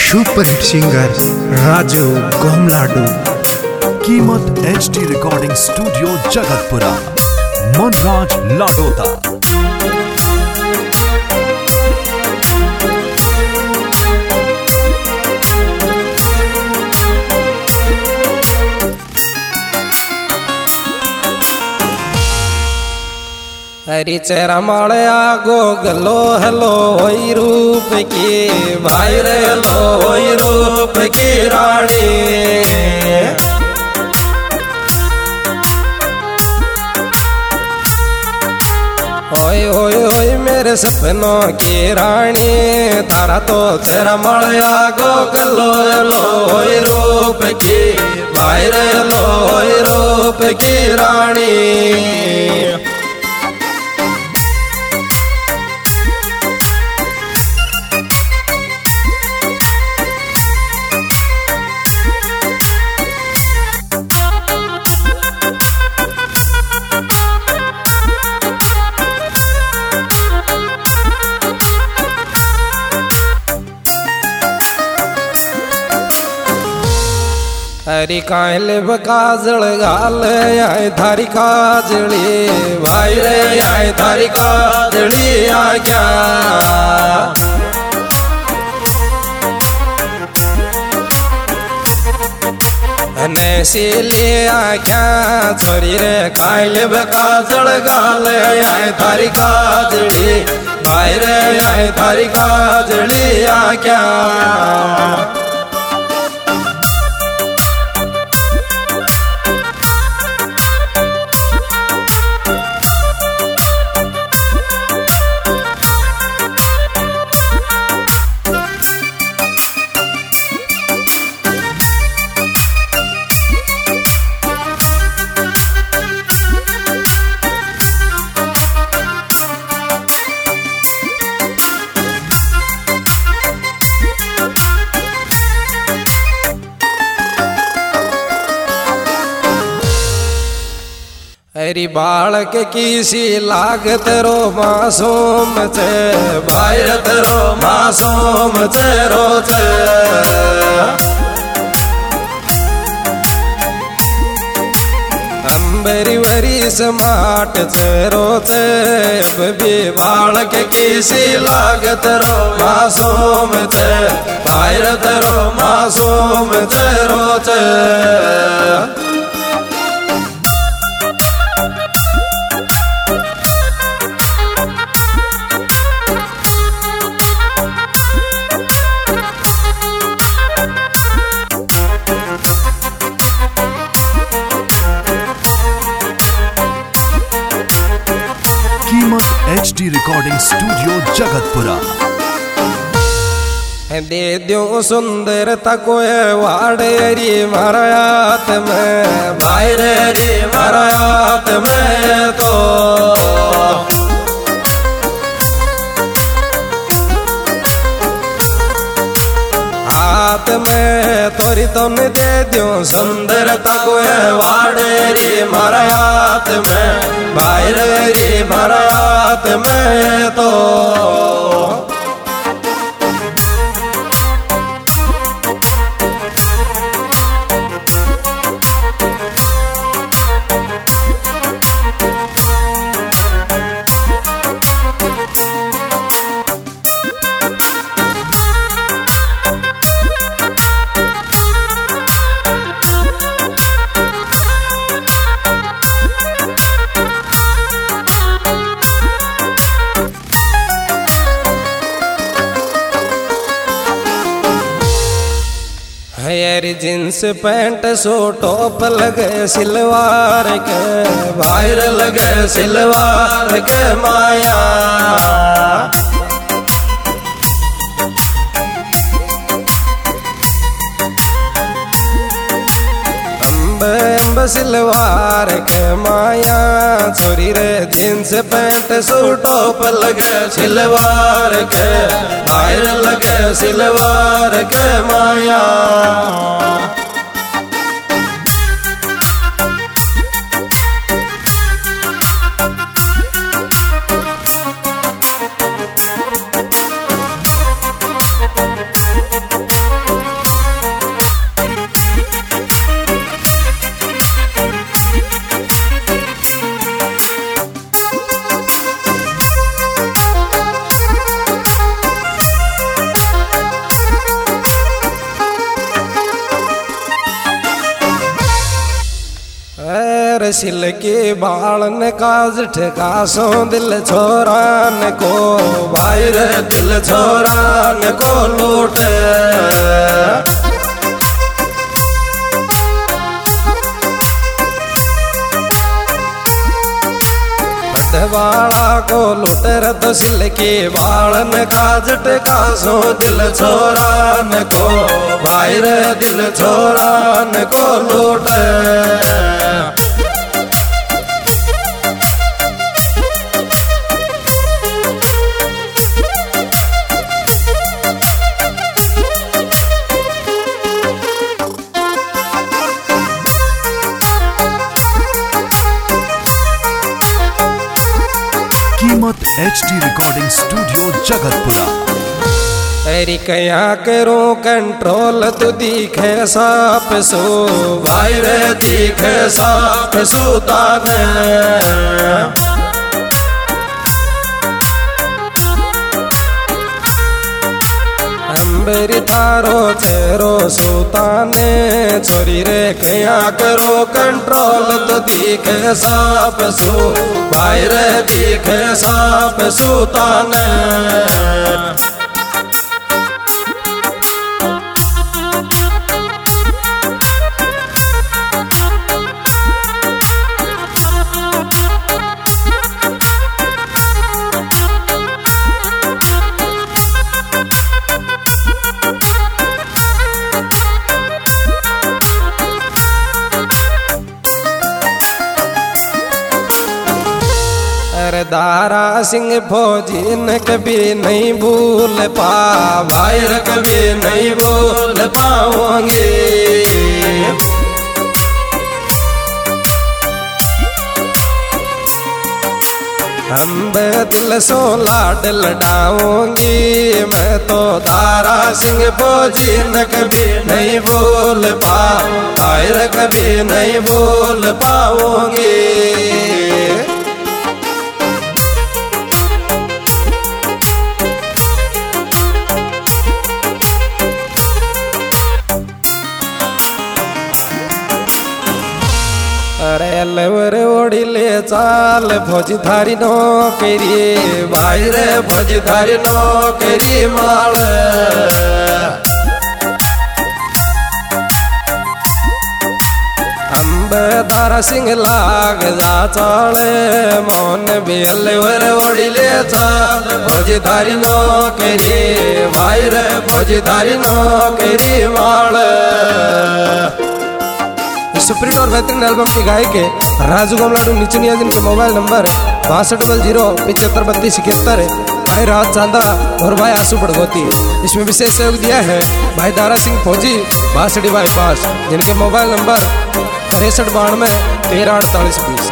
Superhit singer Raju गोमलाडू। कीमत HD recording studio Jagatpura, Manraj Ladota. हरी चेहरा माड़या गो गलो हेलो होई रूप की भाई रे हेलो होई रूप की रानी। ओए ओए ओए मेरे सपनों की रानी, तारा तो चेहरा माड़या गो गलो हेलो होई रूप की भाई रे हेलो होई रूप की रानी। हरी कायल काजल गाल आए थारी काजली भाई रे आए थारी काजली आ क्या। नैसीली आ क्या छोरी रे कायल काजल गाल आए थारी काजली भाई रे आए थारी काजली आ क्या। हरी बालक किसी लागत रो मासूम चे भाई रो मासूम चे रोचे। अंबरी वरी समाट चे रोचे भी बालक किसी लागत रो मासूम चे भाई रो मासूम चे रोचे। कीमत HD रिकॉर्डिंग स्टूडियो जगतपुरा। दे दो सुंदरता को वाड़े री मरायात में भाई रे मरायात में तो। हाथ में तोरी तुम दे दो सुंदरता को वाड़े री मरायात में भाई रे मरायात में तो। हरी जींस पैंट सो टॉप लगे सिलवार के भाई लगे सिलवार के माया। अम्ब सिलवार के माया छोरी रे जींस पैंट सो टॉप लगे सिलवार के भाई लगे सिलवार के माया। सिल के बालन काज ठेकासो दिल छोरान को भाई रे दिल छोरान को लूटे वाला को लुटर तो सिल के बालन काज टकासो दिल छोरान को भाई रे दिल छोरान को लूटे कीमत HD रिकॉर्डिंग स्टूडियो जगतपुरा। तेरी कया करो कंट्रोल तू दिखे साफ सो भाई रे दिखे साफ सुताने अंबेरी थारो चेरो सुताने छोरी रे कया करो कंट्रोल तो दिखे साफ सो भाई रे दिखे साफ सुताने दारा सिंह फौजी न कभी नहीं भूल पा भाई रे कभी नहीं भूल पाओगे हम दिल सो लाड लड़ाऊंगी मैं तो दारा सिंह फौजी न कभी नहीं भूल पा भाई रे कभी नहीं भूल पाओगे अरे ओढ़ी ले चाल फौजी थारी नौकरी भाई रे फौजी थारी नौकरी माल अंबे दारा सिंह लाग जा चाले मोन बेल ओढ़ी ले चाल फौजी थारी नौकरी भाई रे फौजी थारी नौकरी माल सुप्रीट और बेहतरीन एल्बम के गायक है राजू गोमलाडू निचनिया जिनके मोबाइल नंबर 6200753271 भाई राज चांदा और भाई आंसू बड़गोती। इसमें विशेष सहयोग दिया है भाई दारा सिंह फौजी बासड़ी बाईपास जिनके मोबाइल नंबर 6392 134820।